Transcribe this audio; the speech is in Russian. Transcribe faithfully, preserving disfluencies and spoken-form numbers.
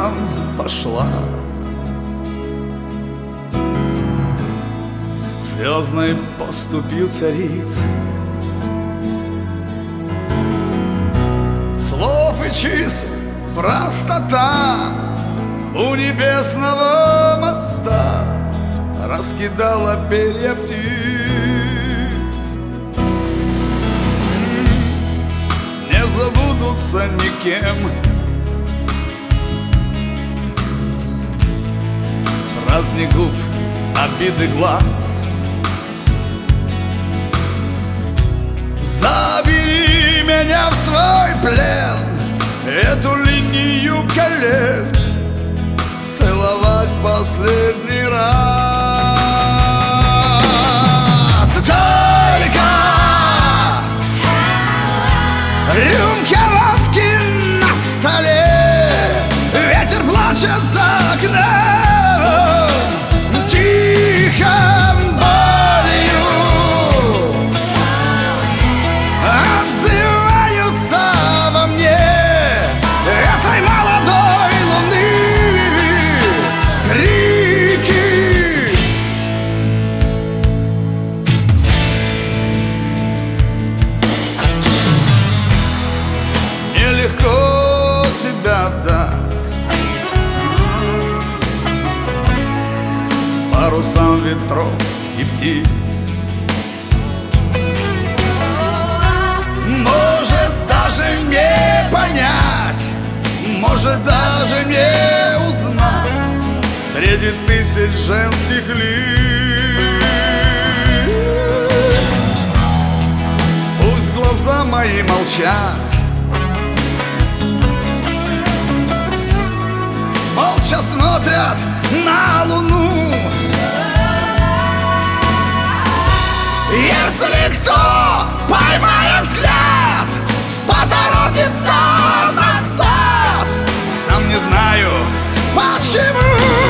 небесам пошла. Звездной поступью цариц, слов и чисел простота у небесного моста раскидала перья птиц. Не забудутся никем праздник губ, обиды глаз. Забери меня в свой плен, эту линию колен целовать последний раз. Только рюмка водки на столе, ветер плачет за окном, тихо болью отзываются во мне этой молодой луны крики. Нелегко тебя дать парусам ветров и птиц. Может даже не понять, может даже не узнать среди тысяч женских лиц. Пусть глаза мои молчат, молча смотрят на луну. Если кто поймает взгляд, поторопится назад. Сам не знаю почему.